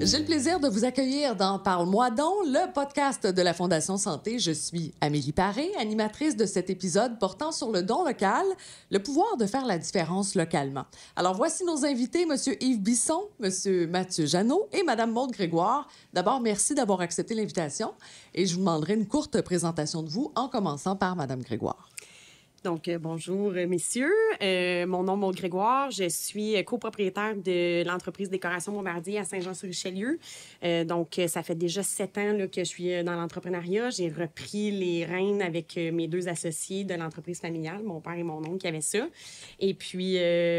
J'ai le plaisir de vous accueillir dans Parle-moi donc, le podcast de la Fondation Santé. Je suis Amélie Paré, animatrice de cet épisode portant sur le don local, le pouvoir de faire la différence localement. Alors voici nos invités, M. Yves Bisson, M. Mathieu Jeannot et Mme Maude Grégoire. D'abord, merci d'avoir accepté l'invitation et je vous demanderai une courte présentation de vous en commençant par Mme Grégoire. Donc, bonjour, messieurs. Mon nom est Maude Grégoire. Je suis copropriétaire de l'entreprise Décoration Bombardier à Saint-Jean-sur-Richelieu. Donc, ça fait déjà 7 ans là, que je suis dans l'entrepreneuriat. J'ai repris les rênes avec mes 2 associés de l'entreprise familiale, mon père et mon oncle qui avaient ça. Et puis,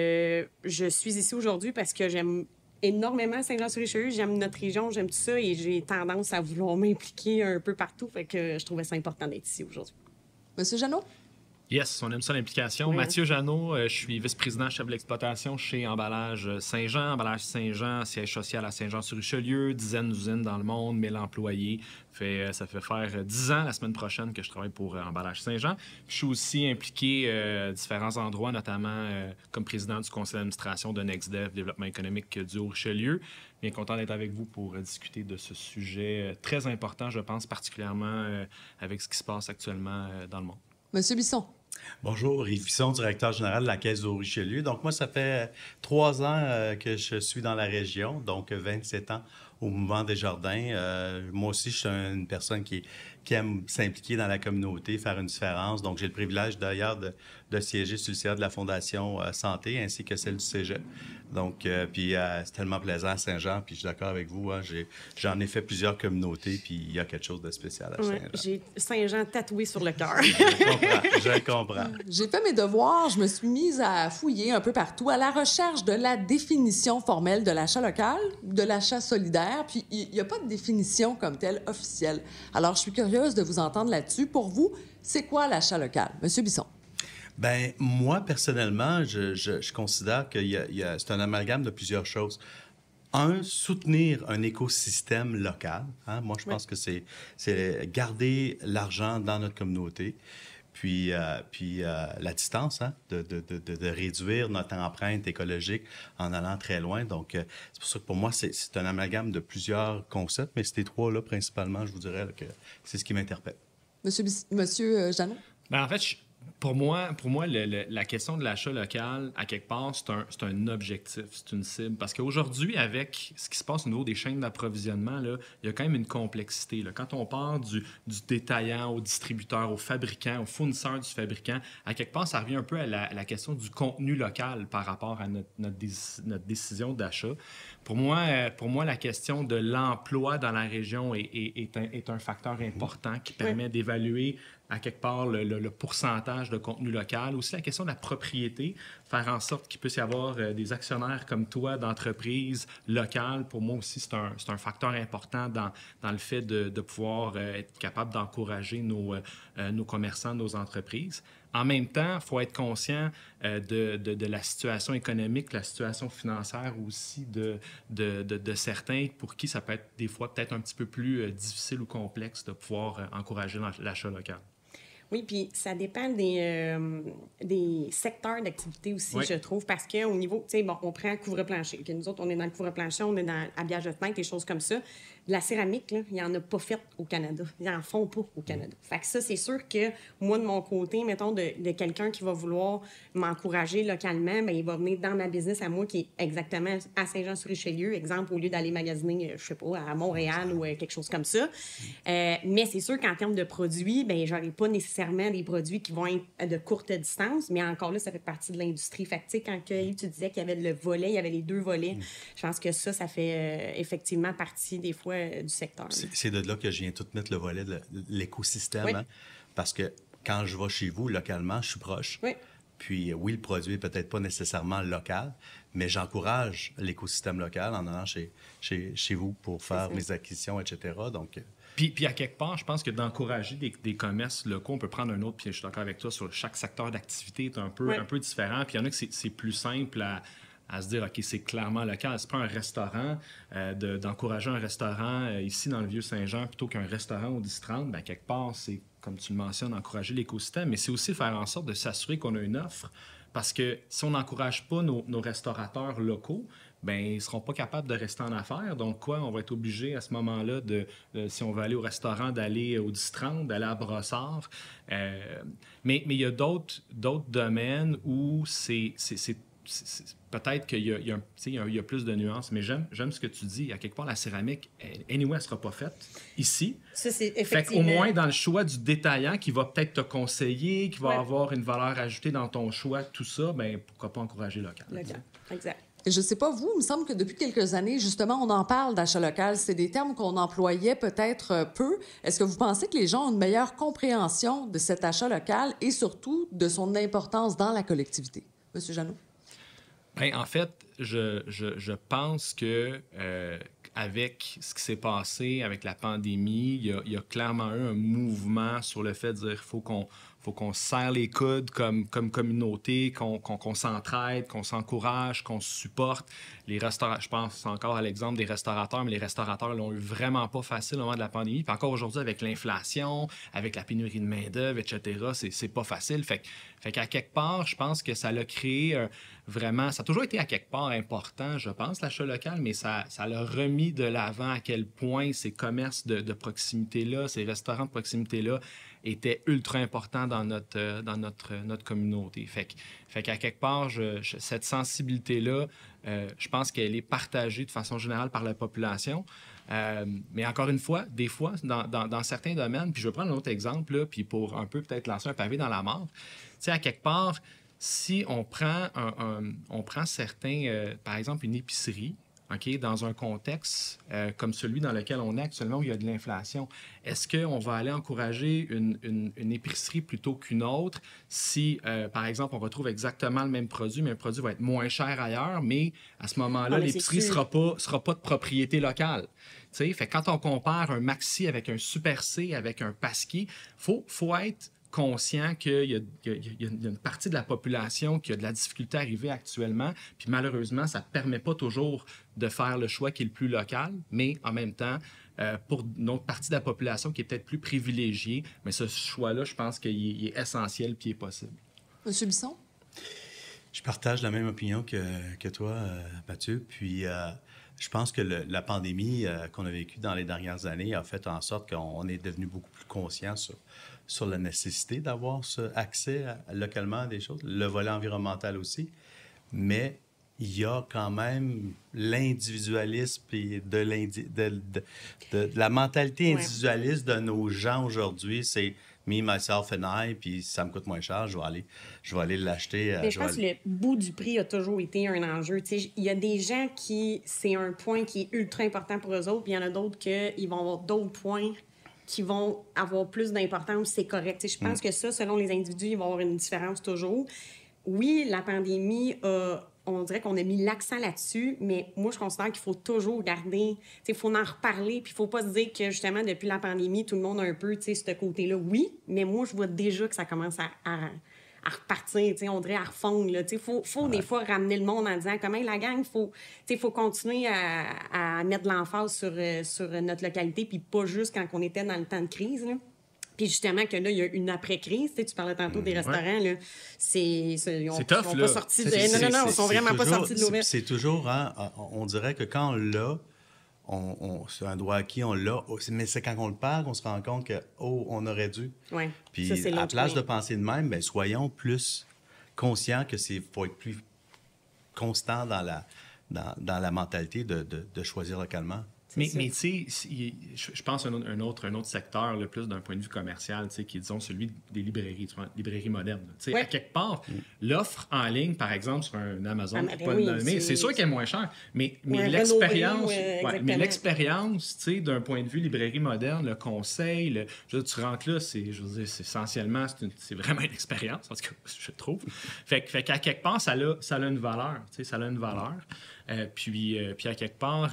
je suis ici aujourd'hui parce que j'aime énormément Saint-Jean-sur-Richelieu. J'aime notre région, j'aime tout ça et j'ai tendance à vouloir m'impliquer un peu partout. Fait que je trouvais ça important d'être ici aujourd'hui. Monsieur Jeannot? Yes, on aime ça l'implication. Oui. Mathieu Jeannot, je suis vice-président chef de l'exploitation chez Emballage Saint-Jean. Emballage Saint-Jean, siège social à Saint-Jean-sur-Richelieu, dizaines d'usines dans le monde, 1000 employés. Ça fait faire 10 ans la semaine prochaine que je travaille pour Emballage Saint-Jean. Je suis aussi impliqué à différents endroits, notamment comme président du conseil d'administration de NextDev, développement économique du Haut-Richelieu. Bien content d'être avec vous pour discuter de ce sujet très important, je pense, particulièrement avec ce qui se passe actuellement dans le monde. Monsieur Bisson? Bonjour, Yves Bisson, directeur général de la Caisse du Haut-Richelieu. Donc, moi, ça fait 3 ans que je suis dans la région, donc 27 ans au Mouvement des Jardins. Moi aussi, je suis une personne qui aime s'impliquer dans la communauté, faire une différence. Donc, j'ai le privilège d'ailleurs de siéger sur le CA de la Fondation Santé ainsi que celle du Cégep. Donc, c'est tellement plaisant à Saint-Jean, puis je suis d'accord avec vous, hein, j'en ai fait plusieurs communautés, puis il y a quelque chose de spécial à Saint-Jean. J'ai Saint-Jean tatoué sur le cœur. Je comprends. J'ai fait mes devoirs, je me suis mise à fouiller un peu partout à la recherche de la définition formelle de l'achat local, de l'achat solidaire, puis il n'y a pas de définition comme telle officielle. Alors, je suis curieuse de vous entendre là-dessus. Pour vous, c'est quoi l'achat local? Monsieur Bisson. Ben moi, personnellement, je considère que c'est un amalgame de plusieurs choses. Un, soutenir un écosystème local. Hein? Moi, je pense que c'est garder l'argent dans notre communauté. Puis la distance, hein? de réduire notre empreinte écologique en allant très loin. Donc, c'est pour ça que pour moi, c'est un amalgame de plusieurs concepts, mais ces 3-là, principalement, je vous dirais là, que c'est ce qui m'interpelle. Monsieur Jeannot? Ben, en fait, pour moi la question de l'achat local, à quelque part, c'est un objectif, c'est une cible. Parce qu'aujourd'hui, avec ce qui se passe au niveau des chaînes d'approvisionnement, là, il y a quand même une complexité. Là. Quand on part du détaillant au distributeur, au fabricant, au fournisseur du fabricant, à quelque part, ça revient un peu à la question du contenu local par rapport à notre décision d'achat. Pour moi, la question de l'emploi dans la région est un facteur important qui permet d'évaluer à quelque part le pourcentage de contenu local. Aussi, la question de la propriété, faire en sorte qu'il puisse y avoir des actionnaires comme toi d'entreprises locales. Pour moi aussi, c'est un facteur important dans le fait de pouvoir être capable d'encourager nos commerçants, nos entreprises. En même temps, il faut être conscient de la situation économique, la situation financière aussi de certains pour qui ça peut être des fois peut-être un petit peu plus difficile ou complexe de pouvoir encourager l'achat local. Oui, puis ça dépend des secteurs d'activité aussi, oui. Je trouve, parce qu'au niveau, tu sais, bon, on prend couvre-plancher. Okay, nous autres, on est dans le couvre-plancher, on est dans l'habillage de fenêtre, des choses comme ça. La céramique, là, il n'y en a pas fait au Canada. Ils n'en font pas au Canada. Fait que ça, c'est sûr que moi, de mon côté, mettons, de quelqu'un qui va vouloir m'encourager localement, bien, il va venir dans ma business à moi qui est exactement à Saint-Jean-sur-Richelieu, exemple, au lieu d'aller magasiner, je sais pas, à Montréal ou quelque chose comme ça. Mais c'est sûr qu'en termes de produits, bien, j'aurais pas nécessairement des produits qui vont être de courte distance, mais encore là, ça fait partie de l'industrie. Fait que, tu sais, quand tu disais qu'il y avait le volet, il y avait les 2 volets, je pense que ça fait effectivement partie des fois du secteur. C'est de là que je viens tout mettre le volet de l'écosystème, oui. Hein? Parce que quand je vais chez vous, localement, je suis proche. Oui. Puis oui, le produit est peut-être pas nécessairement local, mais j'encourage l'écosystème local en allant chez vous pour faire mes acquisitions, etc. Donc, Puis à quelque part, je pense que d'encourager des commerces locaux, on peut prendre un autre, puis je suis d'accord avec toi, sur chaque secteur d'activité est un peu différent. Puis il y en a que c'est plus simple à se dire, OK, c'est clairement local. C'est pas un restaurant, d'encourager un restaurant ici dans le Vieux-Saint-Jean plutôt qu'un restaurant au 10-30, bien, quelque part, c'est, comme tu le mentionnes, encourager l'écosystème, mais c'est aussi faire en sorte de s'assurer qu'on a une offre Parce que si on n'encourage pas nos restaurateurs locaux, ben ils ne seront pas capables de rester en affaires. Donc, quoi, on va être obligé à ce moment-là, si on veut aller au restaurant, d'aller au 10-30, d'aller à Brossard. Mais il y a d'autres domaines où c'est peut-être qu'il y a plus de nuances, mais j'aime ce que tu dis. À quelque part, la céramique, anyway, elle ne sera pas faite ici. Ça, c'est effectivement... Fait qu'au moins, dans le choix du détaillant qui va peut-être te conseiller, qui va avoir une valeur ajoutée dans ton choix, tout ça, ben pourquoi pas encourager local. Exact. Je ne sais pas, vous, il me semble que depuis quelques années, justement, on en parle d'achat local. C'est des termes qu'on employait peut-être peu. Est-ce que vous pensez que les gens ont une meilleure compréhension de cet achat local et surtout de son importance dans la collectivité? Monsieur Jeannot? Bien, en fait, je pense que avec ce qui s'est passé avec la pandémie, il y a clairement eu un mouvement sur le fait de dire faut qu'on serre les coudes comme communauté, qu'on s'entraide, qu'on s'encourage, qu'on se supporte. Les restaurateurs, je pense encore à l'exemple des restaurateurs, mais les restaurateurs l'ont eu vraiment pas facile au moment de la pandémie. Puis encore aujourd'hui, avec l'inflation, avec la pénurie de main-d'œuvre, etc., c'est pas facile. Fait qu'à quelque part, je pense que ça l'a créé vraiment... Ça a toujours été à quelque part important, je pense, l'achat local, mais ça l'a remis de l'avant à quel point ces commerces de proximité-là, ces restaurants de proximité-là étaient ultra importants dans notre communauté. Fait qu'à quelque part, cette sensibilité-là, je pense qu'elle est partagée de façon générale par la population. Mais encore une fois, des fois, dans certains domaines, puis je vais prendre un autre exemple, là, puis pour un peu peut-être lancer un pavé dans la mare, tu sais, à quelque part, si on prend certains, par exemple, une épicerie, OK, dans un contexte comme celui dans lequel on est actuellement, où il y a de l'inflation, est-ce qu'on va aller encourager une épicerie plutôt qu'une autre si, par exemple, on retrouve exactement le même produit, mais un produit va être moins cher ailleurs, mais à ce moment-là, l'épicerie ne sera pas de propriété locale. T'sais, fait quand on compare un Maxi avec un Super C, avec un Pasquier, faut être conscient qu'il y a une partie de la population qui a de la difficulté à arriver actuellement, puis malheureusement, ça ne permet pas toujours de faire le choix qui est le plus local, mais en même temps, pour une autre partie de la population qui est peut-être plus privilégiée, mais ce choix-là, je pense qu'il est essentiel puis il est possible. Monsieur Bisson? Je partage la même opinion que toi, Mathieu, puis... je pense que la pandémie qu'on a vécue dans les dernières années a fait en sorte qu'on est devenu beaucoup plus conscient sur la nécessité d'avoir accès localement à des choses, le volet environnemental aussi, mais il y a quand même l'individualisme et de la mentalité individualiste de nos gens aujourd'hui, c'est me, myself and I, puis ça me coûte moins cher, je vais aller l'acheter. Mais je pense que le bout du prix a toujours été un enjeu. Il y a des gens c'est un point qui est ultra important pour eux autres, puis il y en a d'autres qui vont avoir d'autres points qui vont avoir plus d'importance, c'est correct. Je pense que ça, selon les individus, il va y avoir une différence toujours. Oui, la pandémie on dirait qu'on a mis l'accent là-dessus, mais moi, je considère qu'il faut toujours garder, il faut en reparler, puis il faut pas se dire que, justement, depuis la pandémie, tout le monde a un peu, ce côté-là. Oui, mais moi, je vois déjà que ça commence à repartir, on dirait à refondre. Il faut des fois ramener le monde en disant comment la gang, il faut continuer à mettre de l'emphase sur notre localité, puis pas juste quand on était dans le temps de crise. Là. Puis justement, que là, il y a une après-crise. Tu parlais tantôt des restaurants. Là, ils sont tough, pas sortis de... Non, ils sont vraiment pas sortis de l'auberge. C'est toujours, hein, on dirait que quand on l'a, c'est un droit acquis, on l'a, mais c'est quand on le perd qu'on se rend compte que, on aurait dû. Oui. Puis à la place de penser de même, bien, soyons plus conscients que faut être plus constant dans la mentalité de choisir localement. Mais tu sais, je pense à un autre secteur, là, plus d'un point de vue commercial, qui est, disons, celui des librairies, librairies modernes. Ouais. À quelque part, l'offre en ligne, par exemple, sur un Amazon, c'est sûr qu'elle est moins chère, mais l'expérience, d'un point de vue librairie moderne, le conseil, tu rentres là, c'est essentiellement, c'est vraiment une expérience, en tout cas, je trouve. Fait qu'à quelque part, ça a une valeur, ça a une valeur. Puis à quelque part,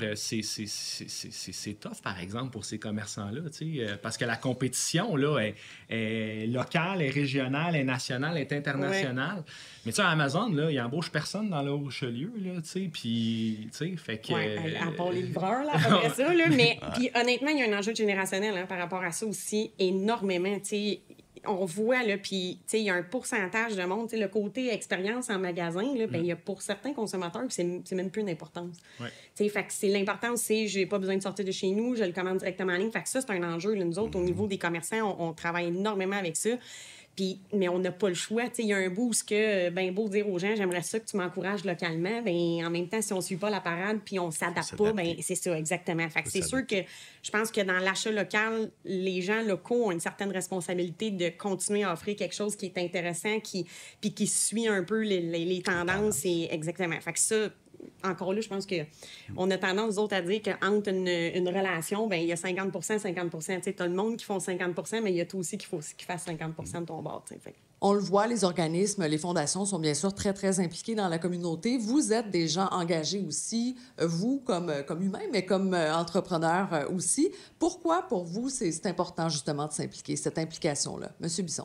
c'est tough, par exemple, pour ces commerçants-là, parce que la compétition, là, est locale, est régionale, est nationale, est internationale. Ouais. Mais tu sais, Amazon, là, il embauche personne dans le Haut-Richelieu, là, puis, fait que... Oui, à part les livreurs, là, après ça, là, mais puis honnêtement, il y a un enjeu générationnel par rapport à ça aussi, énormément, on voit, là, puis, tu sais, il y a un pourcentage de monde, tu sais, le côté expérience en magasin, là, ben, il y a pour certains consommateurs que c'est même plus une importance. Ouais. Tu sais, fait que l'importance, c'est j'ai pas besoin de sortir de chez nous, je le commande directement en ligne. Fait que ça, c'est un enjeu. Là, nous autres, au niveau des commerçants, on travaille énormément avec ça. Puis, mais on n'a pas le choix. Il y a un bout où ben beau dire aux gens, j'aimerais ça que tu m'encourages localement. Ben, en même temps, si on ne suit pas la parade puis on ne s'adapte pas, ben, c'est ça, exactement. Fait que c'est sûr que je pense que dans l'achat local, les gens locaux ont une certaine responsabilité de continuer à offrir quelque chose qui est intéressant, puis qui suit un peu les tendances. Et, exactement. Fait que ça, encore là, je pense qu'on a tendance, nous autres, à dire qu'entre une relation, ben il y a 50 50 Tu sais, tu as le monde qui font 50 mais il y a toi aussi qu'il faut qui fasse 50 de ton bord. Fait. On le voit, les organismes, les fondations sont bien sûr très, très impliqués dans la communauté. Vous êtes des gens engagés aussi, vous, comme humains, mais comme entrepreneurs aussi. Pourquoi, pour vous, c'est important, justement, de s'impliquer, cette implication-là? Monsieur Bisson.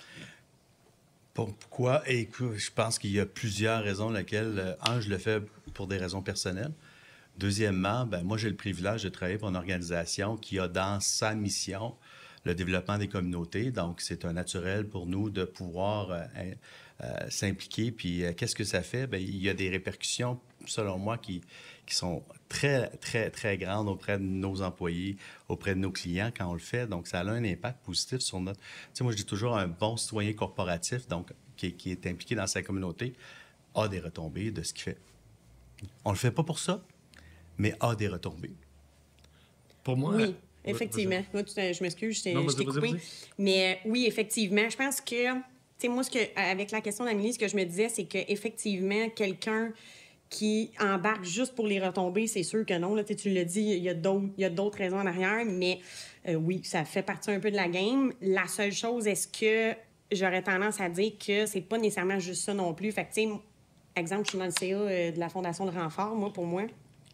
Pourquoi? Écoute, je pense qu'il y a plusieurs raisons lesquelles. Je le fais pour des raisons personnelles. Deuxièmement, moi, j'ai le privilège de travailler pour une organisation qui a dans sa mission le développement des communautés. Donc, c'est un naturel pour nous de pouvoir s'impliquer. Puis, qu'est-ce que ça fait? Il y a des répercussions, selon moi, qui sont très, très, très grandes auprès de nos employés, auprès de nos clients quand on le fait. Donc, ça a un impact positif sur notre... Tu sais, moi, je dis toujours un bon citoyen corporatif, donc qui est impliqué dans sa communauté, a des retombées de ce qu'il fait. On le fait pas pour ça, mais a des retombées. Pour moi... Oui. Effectivement. Moi, je m'excuse, je t'ai coupé. Mais oui, effectivement. Je pense que, tu sais, moi, avec la question d'Amélie, ce que je me disais, c'est qu'effectivement, quelqu'un qui embarque juste pour les retombées, c'est sûr que non. Là, tu l'as dit, il y a d'autres raisons en arrière, mais oui, ça fait partie un peu de la game. La seule chose, est-ce que j'aurais tendance à dire que c'est pas nécessairement juste ça non plus? Fait que, tu sais, exemple, je suis dans le CA de la Fondation de renfort, pour moi.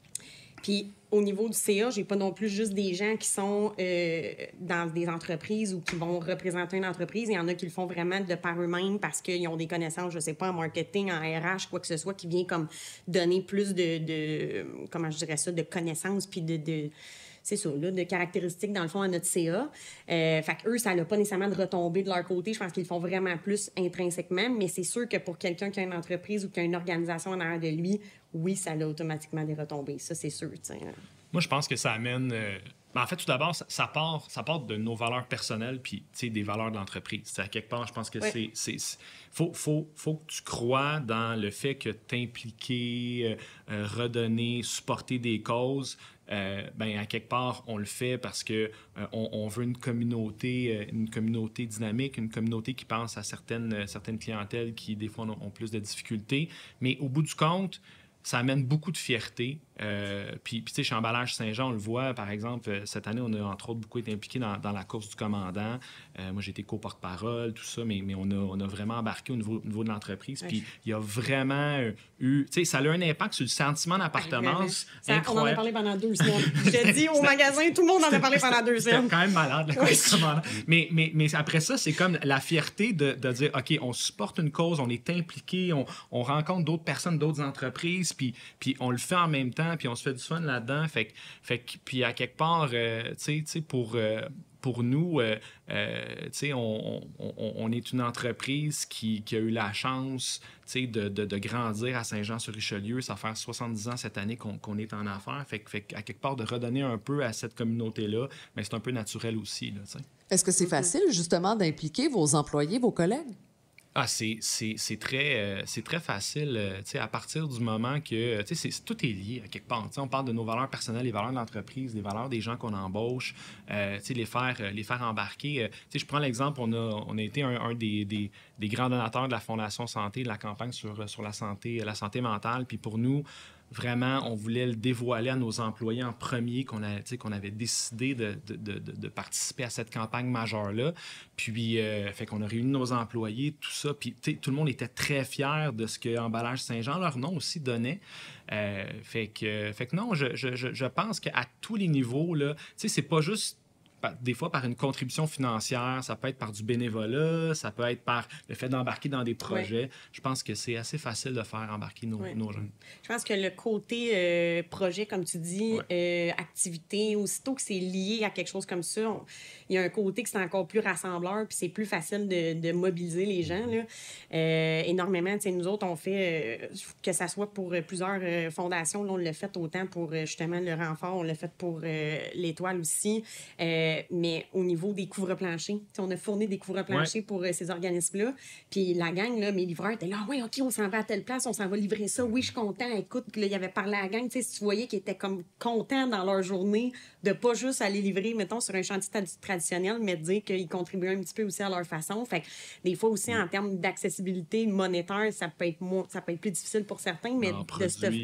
Puis, au niveau du CA, j'ai pas non plus juste des gens qui sont dans des entreprises ou qui vont représenter une entreprise. Il y en a qui le font vraiment de par eux-mêmes parce qu'ils ont des connaissances, je sais pas, en marketing, en RH, quoi que ce soit, qui vient comme donner plus comment je dirais ça, de connaissances puis c'est ça, là, de caractéristiques, dans le fond, à notre CA. Fait qu'eux, ça n'a pas nécessairement de retombées de leur côté. Je pense qu'ils le font vraiment plus intrinsèquement, mais c'est sûr que pour quelqu'un qui a une entreprise ou qui a une organisation en arrière de lui, oui, ça a automatiquement des retombées. Ça, c'est sûr. T'sais. Moi, je pense que ça amène... en fait, tout d'abord, ça part de nos valeurs personnelles puis des valeurs de l'entreprise. À quelque part, je pense que faut que tu crois dans le fait que t'impliquer, redonner, supporter des causes. À quelque part, on le fait parce que on veut une communauté dynamique, une communauté qui pense à certaines clientèles qui, des fois, ont plus de difficultés. Mais au bout du compte, ça amène beaucoup de fierté. Puis tu sais, chez Emballage Saint-Jean, on le voit, par exemple, cette année, on a entre autres beaucoup été impliqués dans la course du commandant. Moi, j'ai été co-porte-parole, tout ça, mais on a vraiment embarqué au niveau de l'entreprise. Puis il y a vraiment eu... Tu sais, ça a eu un impact sur le sentiment d'appartenance incroyable. On en a parlé pendant 2 semaines. Je te dis, au magasin, tout le monde en a parlé pendant 2 semaines. C'était quand même malade, la course du commandant. Mais après ça, c'est comme la fierté de dire, OK, on supporte une cause, on est impliqué, on rencontre d'autres personnes, d'autres entreprises, puis on le fait en même temps, puis on se fait du fun là-dedans. Puis à quelque part, tu sais, pour nous, on est une entreprise qui a eu la chance de grandir à Saint-Jean-sur-Richelieu. Ça fait 70 ans cette année qu'on est en affaires. Fait à quelque part, de redonner un peu à cette communauté-là, mais c'est un peu naturel aussi. Là, est-ce que c'est facile, justement, d'impliquer vos employés, vos collègues? Ah, c'est très facile, à partir du moment que, tout est lié à quelque part. On parle de nos valeurs personnelles, les valeurs de l'entreprise, les valeurs des gens qu'on embauche, les faire embarquer. Je prends l'exemple, on a été un des grands donateurs de la Fondation Santé, de la campagne sur la santé mentale. Puis pour nous, vraiment, on voulait le dévoiler à nos employés en premier, qu'on avait décidé de participer à cette campagne majeure-là. Puis, fait qu'on a réuni nos employés, tout ça. Puis, tout le monde était très fier de ce que Emballage Saint-Jean, leur nom aussi, donnait. Fait que non, je pense qu'à tous les niveaux, là, c'est pas juste des fois par une contribution financière, ça peut être par du bénévolat, ça peut être par le fait d'embarquer dans des projets. Ouais. Je pense que c'est assez facile de faire embarquer nos jeunes. Je pense que le côté projet, comme tu dis, activité, aussitôt que c'est lié à quelque chose comme ça, il y a un côté que c'est encore plus rassembleur, puis c'est plus facile de mobiliser les gens. Là. Énormément, nous autres, on fait, que ça soit pour plusieurs fondations, là, on l'a fait autant pour justement le renfort, on l'a fait pour l'Étoile aussi, mais au niveau des couvre-planchers, on a fourni des couvre-planchers pour ces organismes-là, puis la gang, là, mes livreurs étaient là, oui, OK, on s'en va à telle place, on s'en va livrer ça, oui, je suis content, écoute, là, il avait parlé à la gang, si tu voyais qu'ils étaient comme contents dans leur journée de pas juste aller livrer, mettons, sur un chantier traditionnel, mais de dire qu'ils contribuent un petit peu aussi à leur façon. Fait que des fois aussi, en termes d'accessibilité monétaire, ça peut être plus difficile pour certains, mais en produits,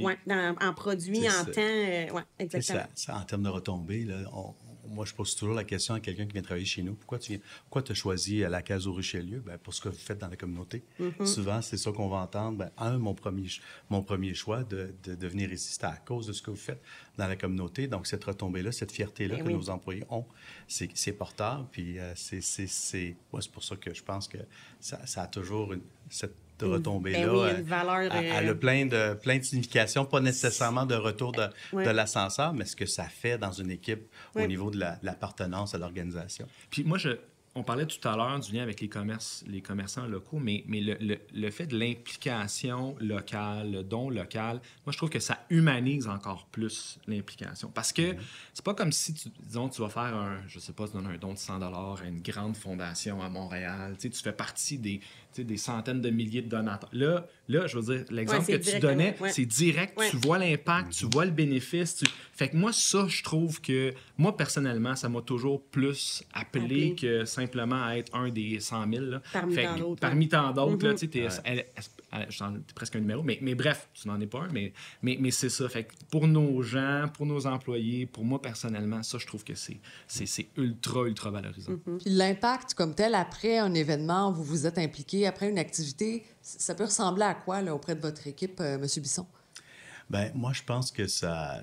en temps, exactement. Ça, en termes de retombées, là, moi, je pose toujours la question à quelqu'un qui vient travailler chez nous. Pourquoi tu as choisi la Case au Richelieu? Ben, pour ce que vous faites dans la communauté. Mm-hmm. Souvent, c'est ça qu'on va entendre. Ben, mon premier choix de venir ici, c'était à cause de ce que vous faites dans la communauté. Donc, cette retombée-là, cette fierté-là que nos employés ont, c'est porteur. Puis, c'est pour ça que je pense que ça a toujours cette retombée-là. Une valeur, elle a plein de significations, pas nécessairement de retour de l'ascenseur, mais ce que ça fait dans une équipe au niveau de l'appartenance à l'organisation. Puis moi, on parlait tout à l'heure du lien avec les commerçants locaux, mais le fait de l'implication locale, le don local, moi, je trouve que ça humanise encore plus l'implication. Parce que c'est pas comme si, tu vas faire un don de 100 $ à une grande fondation à Montréal. Tu fais partie des centaines de milliers de donateurs. Là, je veux dire, l'exemple que tu donnais, c'est direct. Tu vois l'impact, tu vois le bénéfice. Fait que moi, ça, je trouve que, moi, personnellement, ça m'a toujours plus appelé que simplement à être un des 100 000. Là. Parmi tant d'autres. Tu es presque un numéro. Mais bref, tu n'en es pas un. Mais c'est ça. Fait que pour nos gens, pour nos employés, pour moi, personnellement, ça, je trouve que c'est ultra valorisant. Puis l'impact comme tel, après un événement, vous vous êtes impliqué, après une activité, ça peut ressembler à quoi là, auprès de votre équipe, M. Bisson? Bien, moi, je pense que ça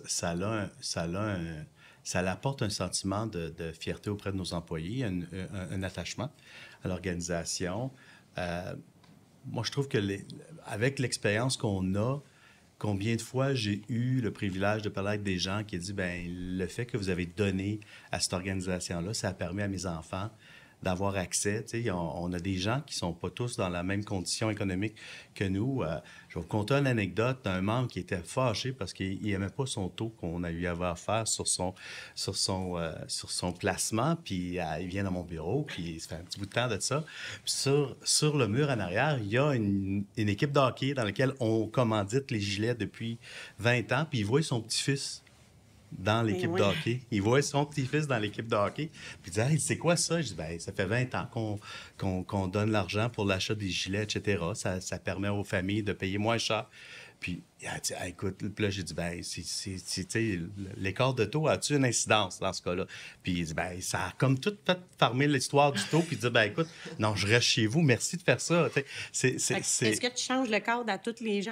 apporte un sentiment de fierté auprès de nos employés, un attachement à l'organisation. Moi, je trouve que avec l'expérience qu'on a, combien de fois j'ai eu le privilège de parler avec des gens qui disent, bien, le fait que vous avez donné à cette organisation-là, ça a permis à mes enfants d'avoir accès. On a des gens qui ne sont pas tous dans la même condition économique que nous. Je vais vous conter une anecdote d'un membre qui était fâché parce qu'il n'aimait pas son taux qu'on a eu à faire sur son placement. Puis il vient dans mon bureau, puis ça fait un petit bout de temps de ça. Puis sur le mur en arrière, il y a une équipe de hockey dans laquelle on commandite les gilets depuis 20 ans. Puis il voit son petit-fils dans l'équipe de hockey. Il voit son petit-fils dans l'équipe de hockey. Puis il dit, hey, c'est quoi ça? Je dis, bien, ça fait 20 ans qu'on donne l'argent pour l'achat des gilets, etc. Ça permet aux familles de payer moins cher. Puis il a dit, écoute, puis là, j'ai dit, bien, l'écart de taux a-tu une incidence dans ce cas-là? Puis il dit, bien, ça a comme tout fait farmer l'histoire du taux. Puis il dit, bien, écoute, non, je reste chez vous, merci de faire ça. Est-ce que tu changes le cadre à tous les gens?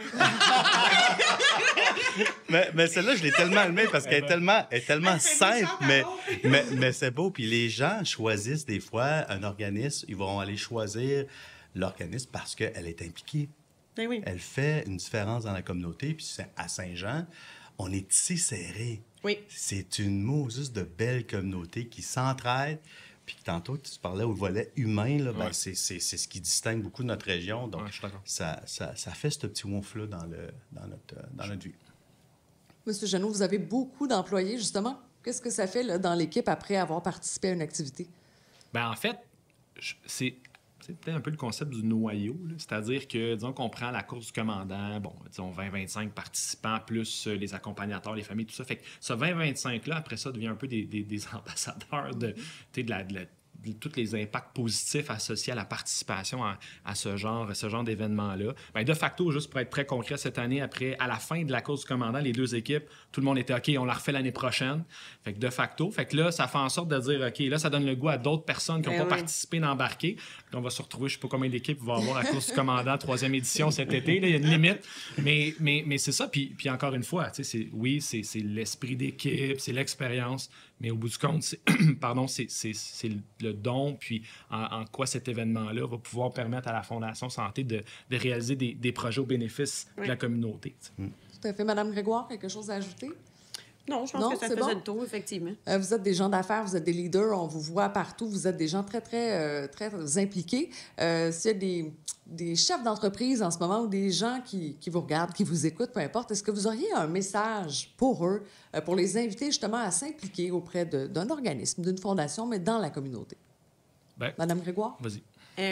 mais celle-là, je l'ai tellement aimée parce qu'elle est tellement simple, mais c'est beau. Puis les gens choisissent des fois un organisme, ils vont aller choisir l'organisme parce qu'elle est impliquée. Ben oui. Elle fait une différence dans la communauté. Puis à Saint-Jean, on est si serré. Oui. C'est une Moses de belle communauté qui s'entraide. Puis tantôt, tu parlais au volet humain, là, ben, c'est ce qui distingue beaucoup de notre région. Donc, ça fait ce petit ouf-là dans notre vie. Monsieur Jeannot, vous avez beaucoup d'employés, justement. Qu'est-ce que ça fait là, dans l'équipe après avoir participé à une activité? Bien, en fait, c'est peut-être un peu le concept du noyau. C'est-à-dire que, disons qu'on prend la course du commandant, disons 20-25 participants, plus les accompagnateurs, les familles, tout ça. Fait que ce 20-25-là, après ça, devient un peu des ambassadeurs de tous les impacts positifs associés à la participation à ce genre d'événement-là. Bien, de facto, juste pour être très concret, cette année, à la fin de la course du commandant, les deux équipes, tout le monde était OK, on la refait l'année prochaine. Fait que de facto, là, ça fait en sorte de dire OK, là, ça donne le goût à d'autres personnes qui n'ont pas participé d'embarquer. Puis on va se retrouver, je ne sais pas combien d'équipes vont avoir la course du commandant 3e édition cet été. Là, il y a une limite. Mais c'est ça. Puis encore une fois, c'est l'esprit d'équipe, c'est l'expérience. Mais au bout du compte, pardon, c'est le don, puis en quoi cet événement-là va pouvoir permettre à la Fondation Santé de réaliser des projets au bénéfice de la communauté. Tout à fait. Madame Grégoire, quelque chose à ajouter? Non, je pense que ça faisait le tour, effectivement. Vous êtes des gens d'affaires, vous êtes des leaders, on vous voit partout, vous êtes des gens très, très, très impliqués. S'il y a des chefs d'entreprise en ce moment ou des gens qui vous regardent, qui vous écoutent, peu importe, est-ce que vous auriez un message pour eux, pour les inviter justement à s'impliquer auprès d'un organisme, d'une fondation, mais dans la communauté? Ben, Madame Grégoire? Vas-y.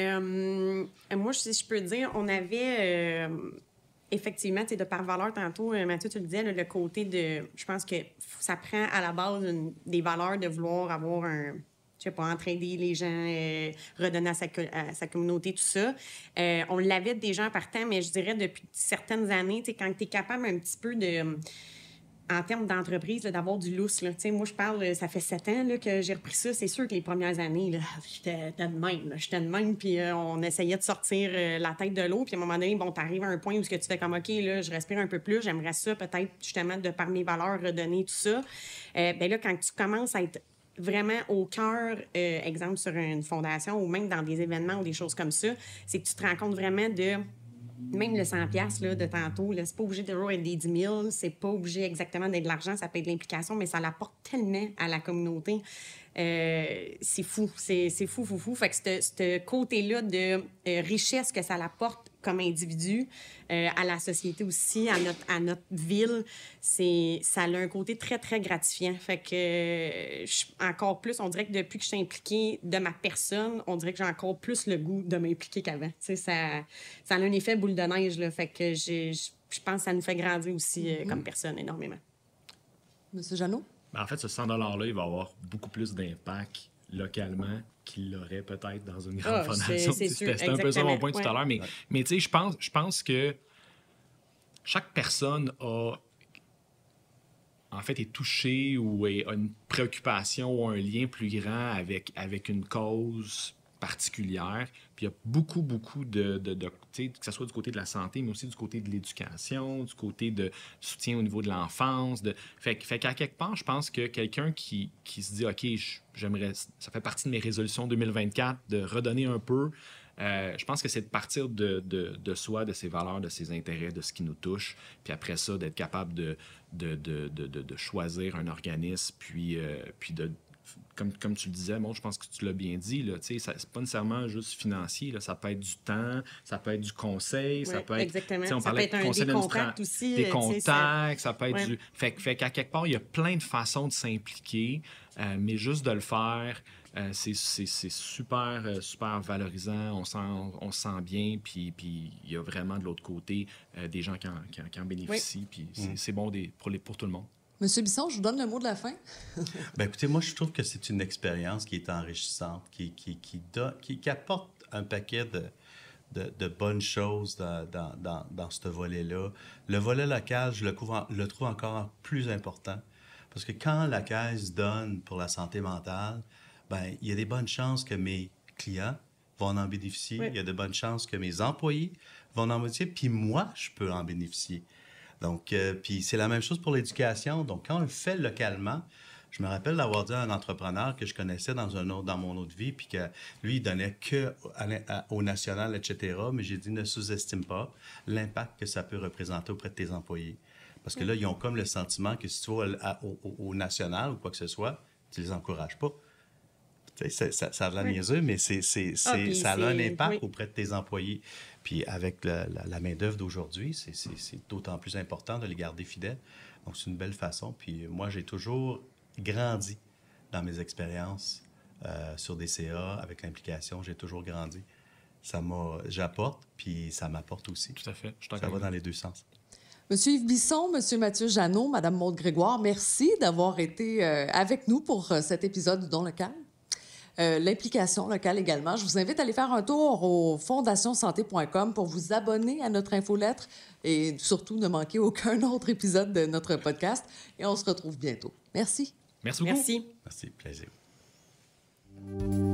Moi, si je peux dire, on avait... effectivement, de par valeur, tantôt, Mathieu, tu le disais, le côté de... Je pense que ça prend à la base des valeurs de vouloir avoir je sais pas, entraider les gens, redonner à sa communauté, tout ça. On l'avait déjà en partant, mais je dirais depuis certaines années, quand tu es capable un petit peu de... En termes d'entreprise, d'avoir du lousse. Là. Moi, je parle, ça fait 7 ans là, que j'ai repris ça. C'est sûr que les premières années, j'étais de même. J'étais de même, puis on essayait de sortir la tête de l'eau. Puis à un moment donné, bon, t'arrives à un point où tu fais comme, OK, là, je respire un peu plus. J'aimerais ça, peut-être, justement, de par mes valeurs, redonner tout ça. Bien là, quand tu commences à être vraiment au cœur, exemple, sur une fondation ou même dans des événements ou des choses comme ça, c'est que tu te rends compte vraiment de... Même le 100$ là, de tantôt, là, c'est pas obligé de toujours être des 10 000, c'est pas obligé exactement d'être de l'argent, ça peut être de l'implication, mais ça l'apporte tellement à la communauté. C'est fou, c'est fou. Fait que ce côté-là de richesse que ça l'apporte comme individu, à la société aussi, à notre ville, ça a un côté très, très gratifiant. Fait que encore plus, on dirait que depuis que je suis impliquée de ma personne, on dirait que j'ai encore plus le goût de m'impliquer qu'avant. Ça a un effet boule de neige, là. Fait que je pense que ça nous fait grandir aussi comme personne énormément. Monsieur Jeannot? En fait, ce 100$-là, il va avoir beaucoup plus d'impact localement qu'il l'aurait peut-être dans une grande fondation. C'était un peu ça mon point tout à l'heure. Mais tu sais, je pense que chaque personne est touchée ou a une préoccupation ou un lien plus grand avec une cause particulière. Puis il y a beaucoup de que ce soit du côté de la santé, mais aussi du côté de l'éducation, du côté de soutien au niveau de l'enfance. Fait qu'à quelque part, je pense que quelqu'un qui se dit, OK, j'aimerais, ça fait partie de mes résolutions 2024, de redonner un peu, je pense que c'est de partir de soi, de ses valeurs, de ses intérêts, de ce qui nous touche, puis après ça, d'être capable de choisir un organisme, puis de... Comme tu le disais, je pense que tu l'as bien dit, c'est pas nécessairement juste financier, là, ça peut être du temps, ça peut être du conseil, ça peut être... Exactement. On parlait ça peut être des contacts aussi. Des contacts, ça peut être du... Fait qu'à quelque part, il y a plein de façons de s'impliquer, mais juste de le faire, c'est super, super valorisant, on se sent bien, puis il y a vraiment de l'autre côté des gens qui en bénéficient, puis c'est bon pour tout le monde. Monsieur Bisson, je vous donne le mot de la fin. Bien, écoutez, moi, je trouve que c'est une expérience qui est enrichissante, qui apporte un paquet de bonnes choses dans ce volet-là. Le volet local, je le trouve encore plus important, parce que quand la Caisse donne pour la santé mentale, bien, il y a des bonnes chances que mes clients vont en bénéficier, il y a de bonnes chances que mes employés vont en bénéficier, puis moi, je peux en bénéficier. Donc, puis c'est la même chose pour l'éducation. Donc, quand on le fait localement, je me rappelle d'avoir dit à un entrepreneur que je connaissais dans mon autre vie, puis que lui, il donnait que au national, etc. Mais j'ai dit, ne sous-estime pas l'impact que ça peut représenter auprès de tes employés. Parce que là, ils ont comme le sentiment que si tu vas au national ou quoi que ce soit, tu les encourages pas. Ça a de la niaiseux, mais ça a un impact auprès de tes employés. Puis avec la main-d'œuvre d'aujourd'hui, c'est d'autant plus important de les garder fidèles. Donc, c'est une belle façon. Puis moi, j'ai toujours grandi dans mes expériences sur des CA, avec l'implication. J'ai toujours grandi. J'apporte, puis ça m'apporte aussi. Tout à fait. Ça va dans les deux sens. Monsieur Yves Bisson, Monsieur Mathieu Jeannot, Madame Maude Grégoire, merci d'avoir été avec nous pour cet épisode du Don local. L'implication locale également. Je vous invite à aller faire un tour au fondationsanté.com pour vous abonner à notre infolettre et surtout ne manquer aucun autre épisode de notre podcast. Et on se retrouve bientôt. Merci. Merci beaucoup. Merci. Merci, plaisir.